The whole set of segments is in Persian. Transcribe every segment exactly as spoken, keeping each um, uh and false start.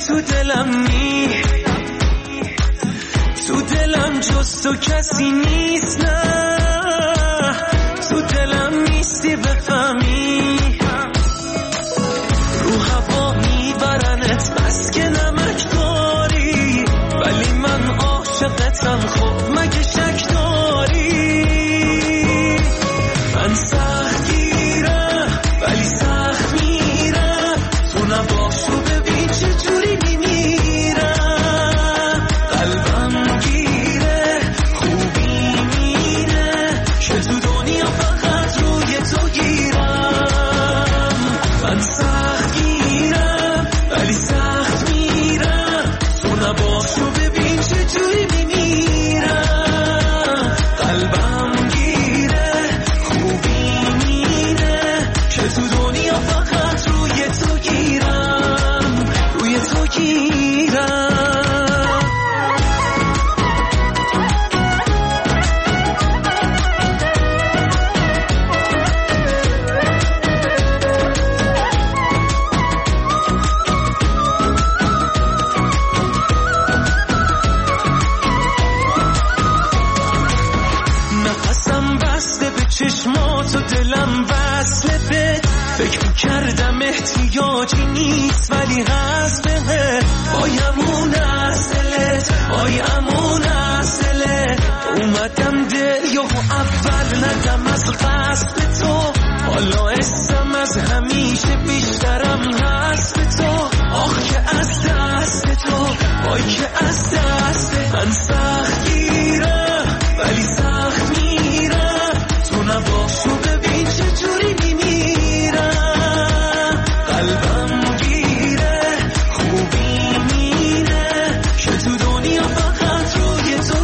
تو دلم می تو دلم جز تو کسی نیست، نه تو دلم نیستی بفهمی، رو هوا میبرنت بس که نمک داری، ولی من عاشقتم، خب مگه شک داری؟ من سخت گیرم ولی سخت میرم، تو نباشو ببین چجوری میمیرم، قلبم گیره خوبی میره که تو دنیا فقط روی تو گیرم. من سخت گیرم ولی سخت میرم، تو نباشو ببین چجوری میمیرم، قلبم گیره خوبی میره که تو دنیا فقط روی تو گیرم، روی تو گیرم. نفسم بسته به چشمات و دلم وصله به فکر کردم احتیاجی نیست ولی هست بهت، بایم اصلت بایم اصلت، اومدم دل یهو اول ندم از قصد تو، حالا اسم از همیشه بیشترم هست به تو، آخ که از دست تو وای که از دست من سخت گیرم ولی سخت میرم، تو نباشو ببین چجوری میمیرم، قلبم گیره خوبی میره که تو دنیا فقط روی تو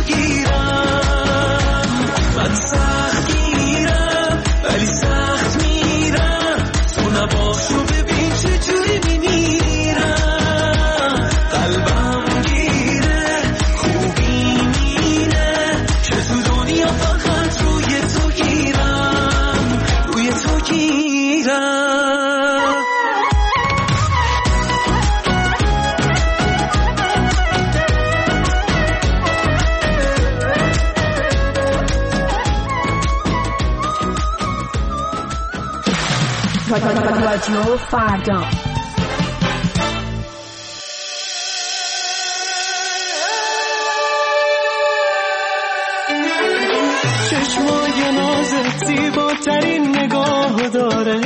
گیرم. من سخت گیرم ولی سخت میرم، تو نباشو ببین چجوری میمیرم، قلبم گیره خوبی میره که تو دنیا فقط روی تو گیرم، روی تو گیرم. رادیو فردا چشمای نازت زیباترین نگاه داره،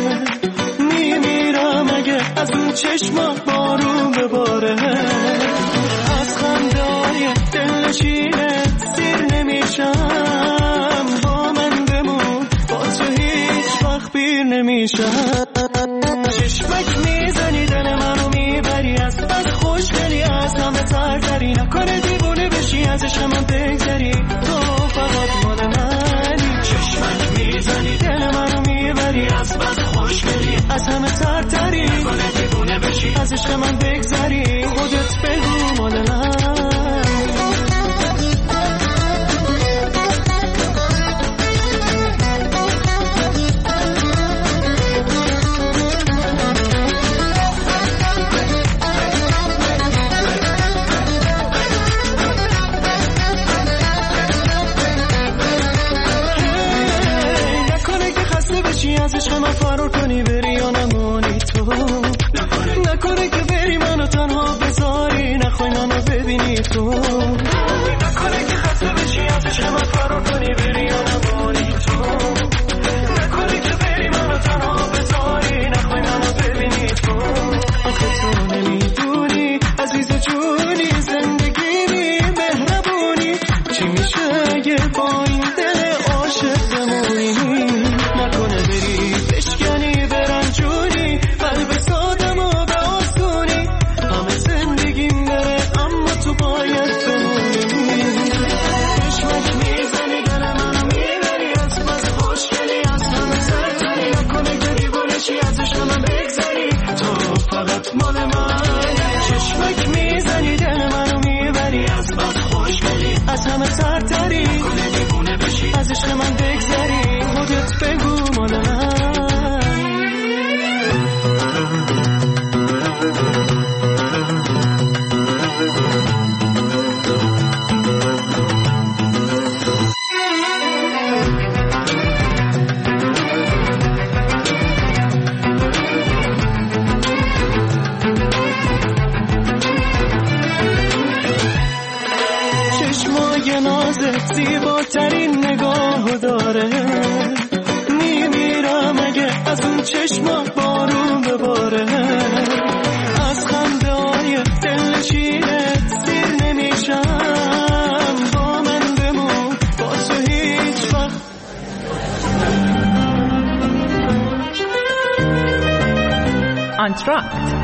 میمیرم اگه از اون چشما بارون بباره، از خنده‌های دلنشینت سیر نمیشم، با من بمون با تو هیچ وقت پیر نمیشم، چشمک میزنی دل منو میبری، از بس خوشگلی از همه ترتری، نکنه دیوونه بشی ازش هم بگذری، تو فقط مال منی، چشمک میزنی دل منو میبری، از بس خوشگلی از همه ترتری، نکنه دیوونه بشی ازش هم بگذری، خودت بگو مال من. ازش همه فرار کنی بری یا نمانی تو، نکنه که بری منو تنها بذاری، نخوای منو ببینی تو، نکنه که خسته بشی ازش همه فرار کنی بری یا نمانی تو، نکنه که بری منو تنها بذاری، نخوای منو ببینی تو، آخه تو نمیدونی عزیز جونی زندگی بی مهربونی چی میشه یه با این دل عاشق بمونی، نکنه بری بشکنی برنجونی قلب سادم و به آسونی، همه زندگیم بره اما تو باید بمونی. لبای نازت زیباترین نگاه داره. میمیرم اگه از اون چشما بارون بباره. از خنده های دلنشینت سیر نمیشم. با من بمون با تو هیچ وقت. آنتراکت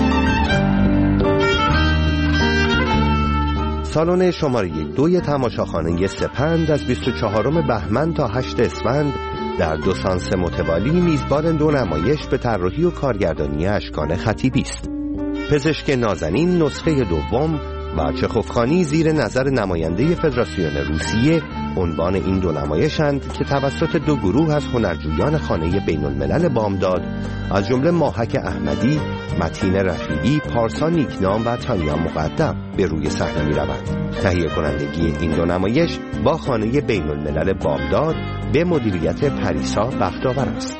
سالن شماره دوی تماشاخانه سپند از بیست و چهارم بهمن تا هشت اسفند در دو سانس متوالی میزبان دو نمایش به طراحی و کارگردانی اشکان خطیبی است. پزشک نازنین نسخه دوم و چخوفخانی زیر نظر نماینده فدراسیون روسیه عنوان این دو نمایشند که توسط دو گروه از هنرجویان خانه بین الملل بامداد از جمله ماهک احمدی، متین رفیعی، پارسا نیکنام و تانیا مقدم به روی صحنه می‌روند. تهیه کنندگی این دو نمایش با خانه بین الملل بامداد به مدیریت پریسا بختاور است.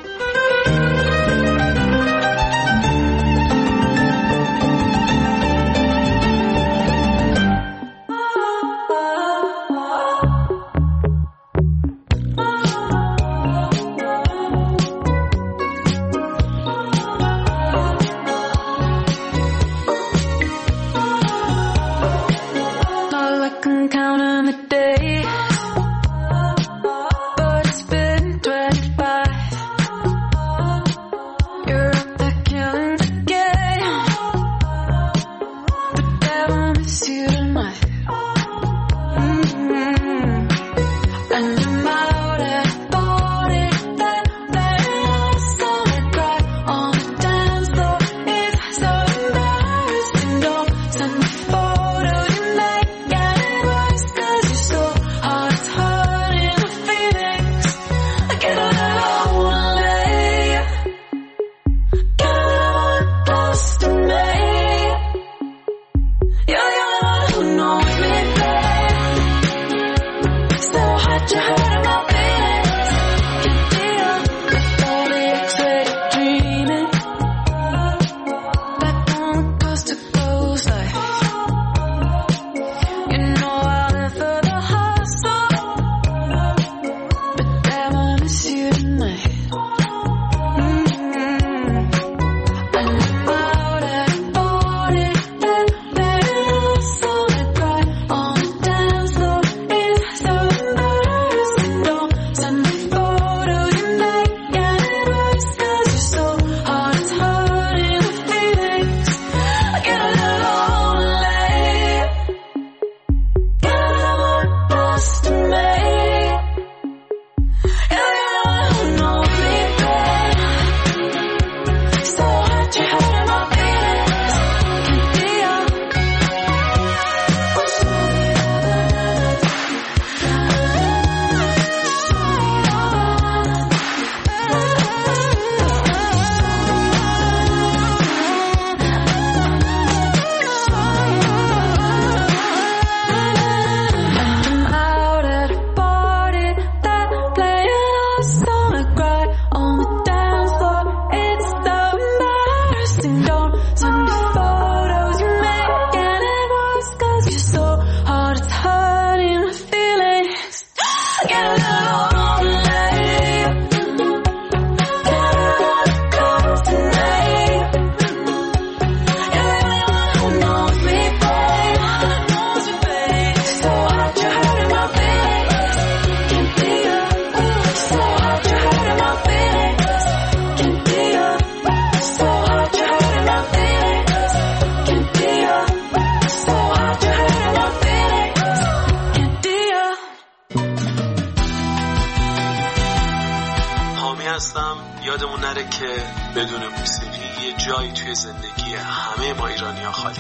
یادمون نره که بدون موسیقی یه جایی توی زندگی همه ما ایرانی‌ها خالی.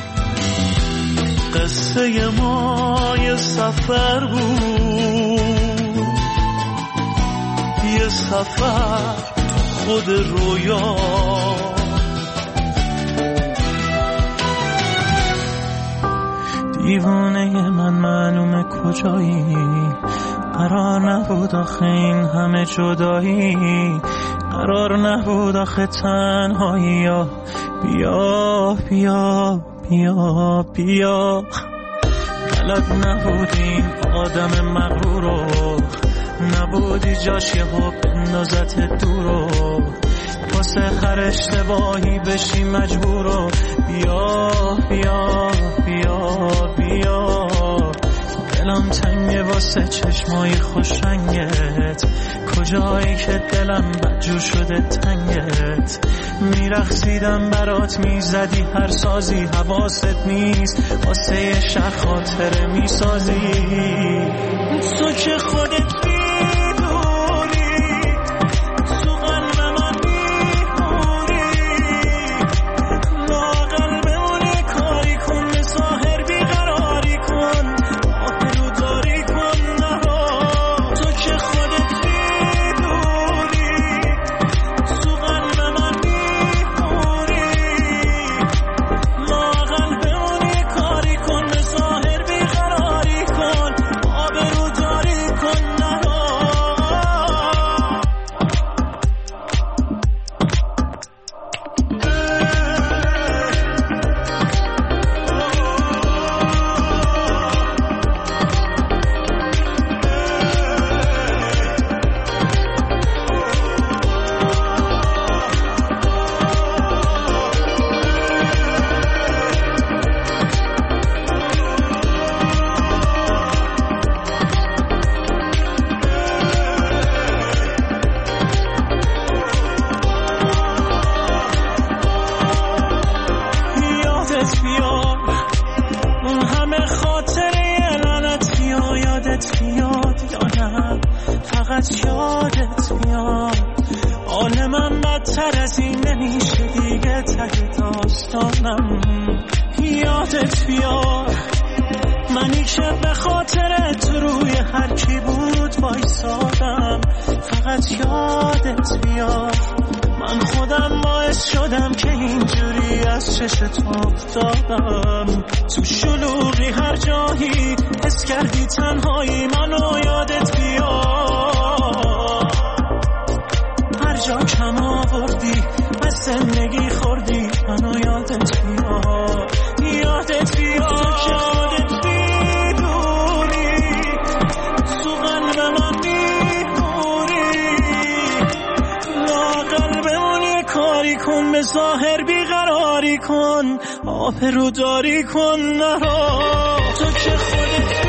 قصه ما یه سفر بود، یه سفر خود رویا، دیوانه من معلومه کجایی، قرار نبود آخه این همه جدایی، قرار نبود آخه تنهایی، بیا بیا بیا بیا بلد نبودیم آدم مغرورو، نبودی جاش یه ها بندازت دورو، واسه هر اشتباهی بشی مجبورو. بیا بیا بیا بیا دلم تنگه واسه چشمای خوش رنگت، کجایی که دلم بدجور شده تنگت. میرقصیدم برات میزدی هر سازی، حواست نیست واسه یه شهر خاطره میسازی. تو که خودت یادت بیار منی که به خاطر تو روی هر کی بود وایسادم. فقط یادت بیار من خودم باعث شدم که اینجوری از چشت افتادم. تو شلوغی هر جایی حس کردی تنهایی منو یادت بیار. هر جا کم آوردی از زندگی خوردی منو یادت بیار. یادت بیار که خودت بیدونی تو قلب من میمونی. لاغر بمونی کاری کن به ظاهر بیقراری کن آبرو داری کن نرا. تو که خودت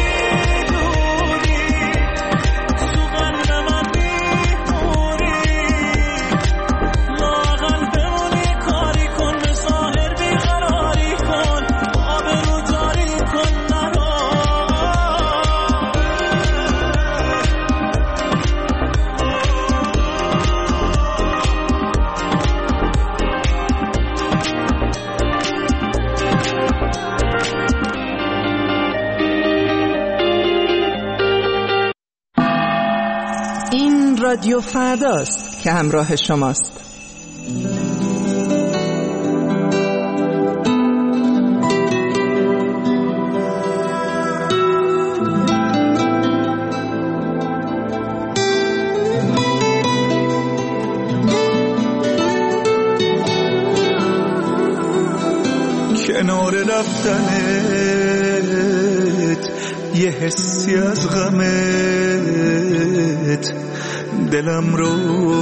رادیو فرداست که همراه شماست. کنار رفتنت یه حسی از غمت دلم رو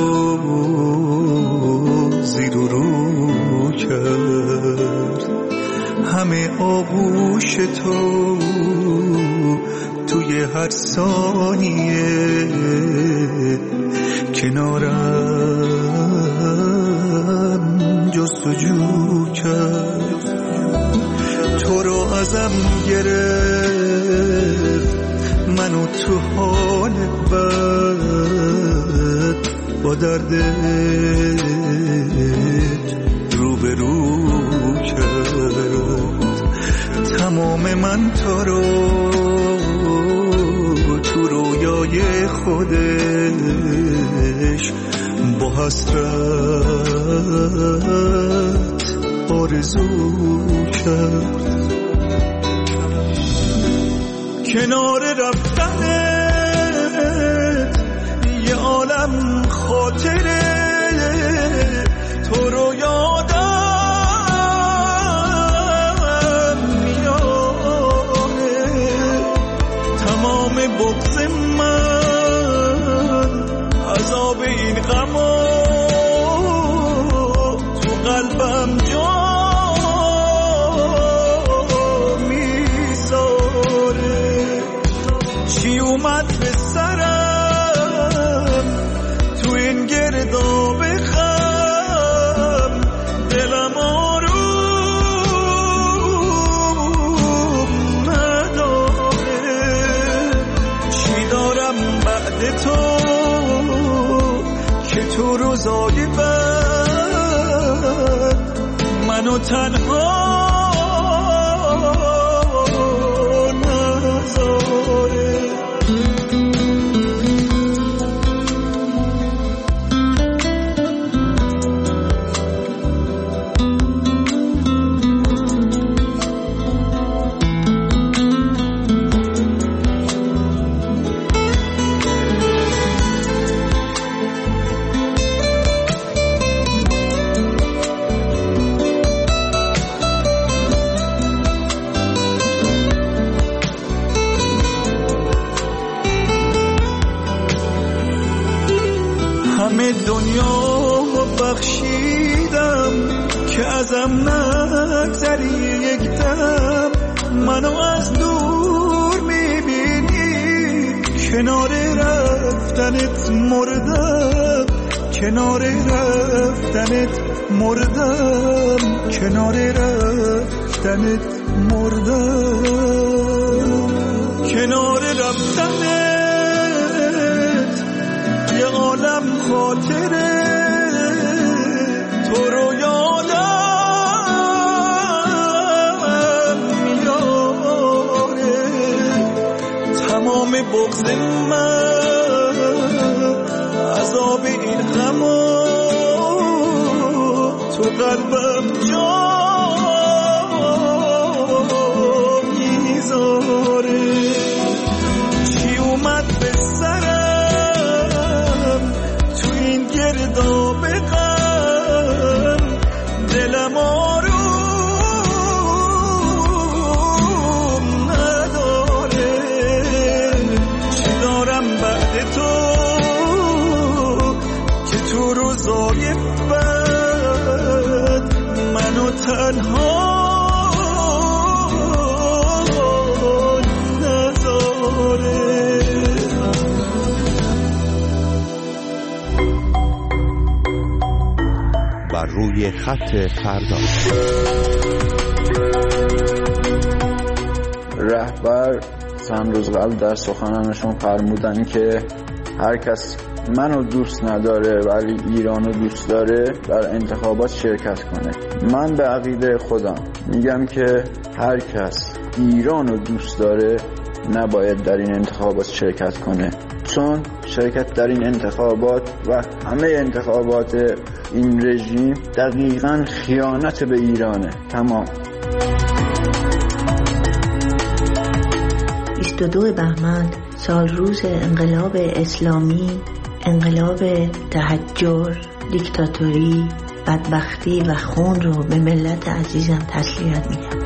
زیر و رو کرد. همه آغوش تو توی هر ثانیه کنارم جستجو کرد. تو رو ازم گرفت منو تو حال بد با دردت رو به رو کرد. تمام من تو رو تو رویای خودش با حسرت آرزو کرد. کنار رفتنت یه عالم خاطره تو رو یادم میاره. روزای بد منو تنها نذاره. همه دنیا بخشیدم که ازم نگذری یک دم، منو از دور میبینی کنار رفتنت مردم، کنار رفتنت مردم، کنار رفتنت مردم، کنار رفتنت یه عالم خاطره تو رو یادم میاره. تمام بغض من عذاب این غما تو قلبم جا میذاره. چی اومد به سرم تو این گرداب غم، دلم آروم نداره. چی دارم بعد تو که تو روزای بد منو تنها نذاره. بر روی خط فردا. رهبر چند روز قبل در سخنانشون فرمودن که هر کس منو دوست نداره ولی ایرانو دوست داره در انتخابات شرکت کنه. من به عقیده خودم میگم که هر کس ایرانو دوست داره نباید در این انتخابات شرکت کنه، چون شرکت در این انتخابات و همه انتخابات این رژیم دقیقاً خیانت به ایرانه. تمام. بیست و دو بهمن سال روز انقلاب اسلامی، انقلاب تحجر، دیکتاتوری، بدبختی و خون رو به ملت عزیزم تسلیت میگم.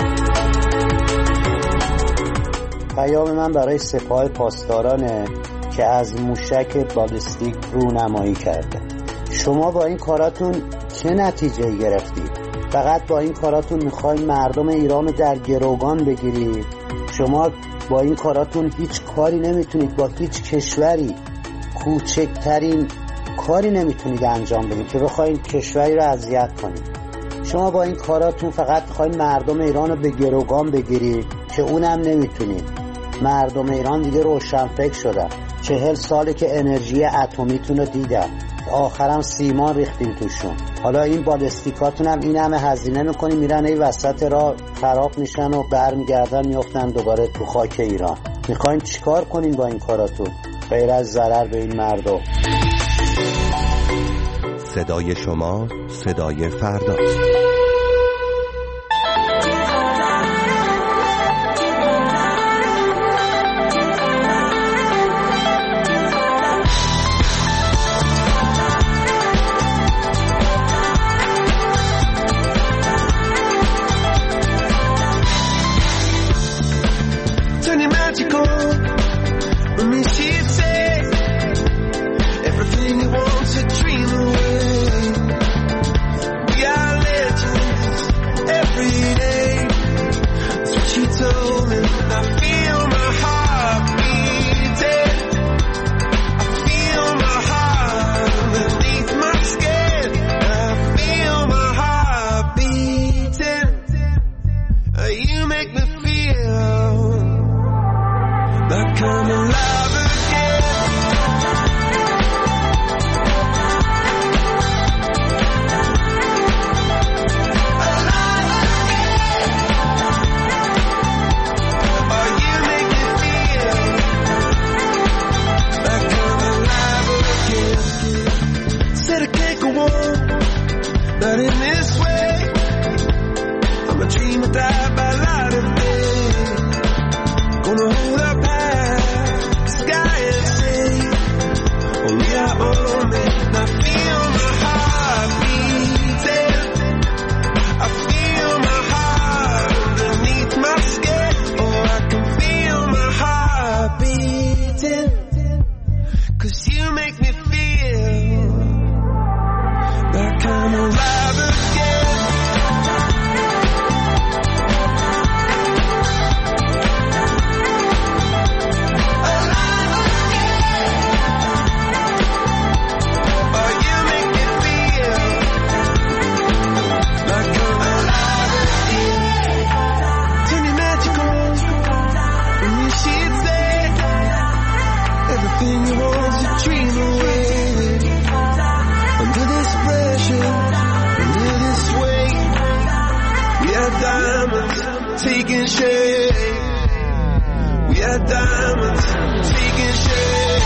پیام من برای سپاه پاسدارانه که از موشک بالستیک رونمایی کرده. شما با این کاراتون چه نتیجه گرفتید؟ فقط با این کاراتون میخواین مردم ایران رو در گروگان بگیرید. شما با این کاراتون هیچ کاری نمیتونید با هیچ کشوری، کوچکترین کاری نمیتونید انجام بدید که بخواید کشوری رو اذیت کنید. شما با این کاراتون فقط میخواین مردم ایران رو به گروگان بگیرید که اونم نمیتونید. مردم ایران دیگه روشنفکر شدن. چهل ساله که انرژی اتمیتون رو دیدن، آخرم سیمان ریختیم توشون. حالا این بالستیکاتون هم این همه هزینه میکنیم میرن ای وسط راه خراب میشن و برمیگردن میفتن دوباره تو خاک ایران. میخواین چیکار کنین با این کاراتون غیر از ضرر به این مردم؟ صدای شما صدای فردا. Gonna hold up high, sky and say, we are all meant. I feel my heart beating. I feel my heart underneath my skin. Oh, I can feel my heart beating. 'Cause you make me feel like I'm alive again. Taking shape, we are diamonds taking shape.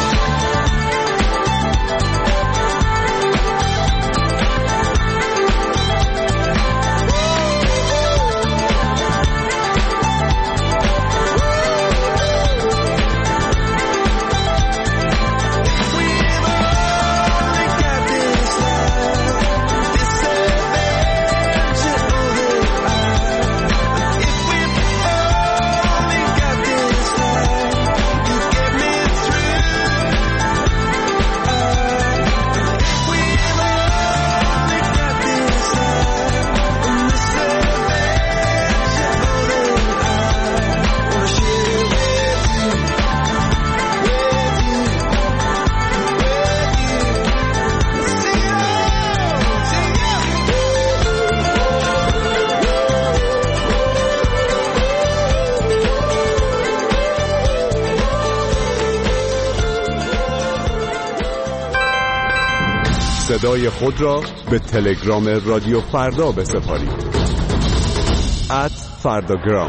صدای خود را به تلگرام رادیو فردا بسپارید. ات فرداگرام.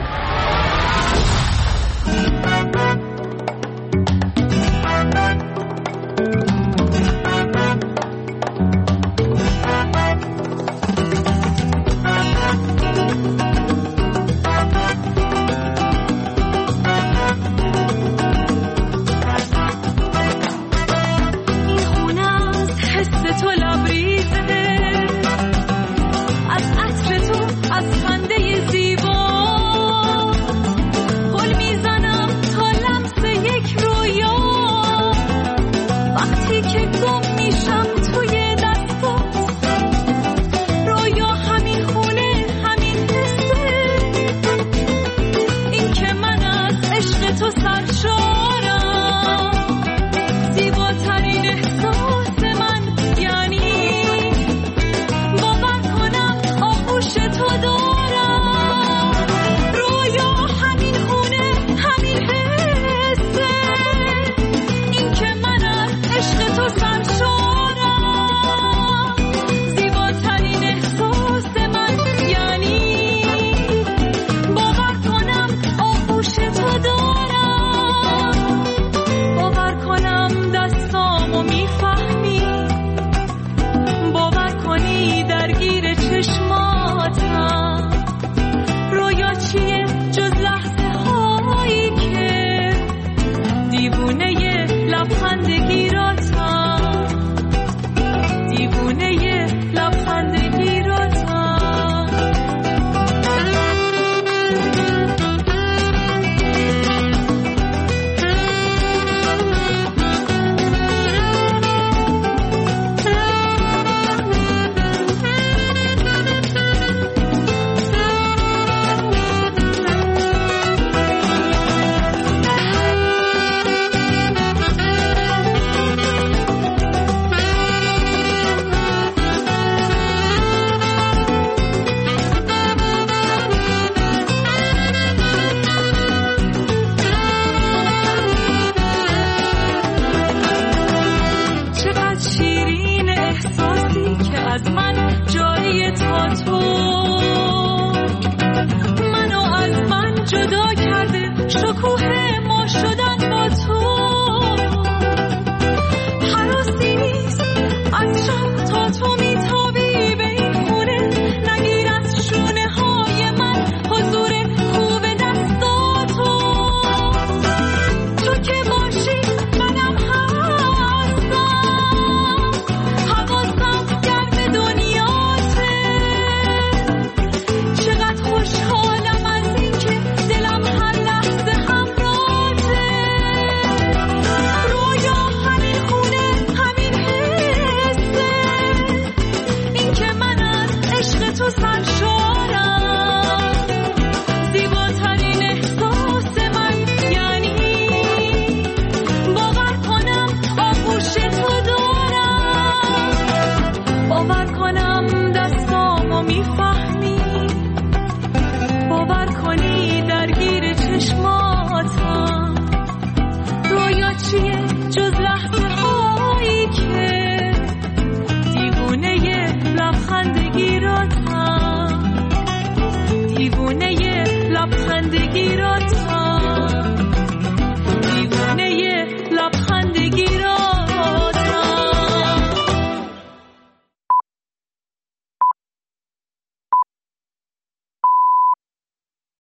شکوه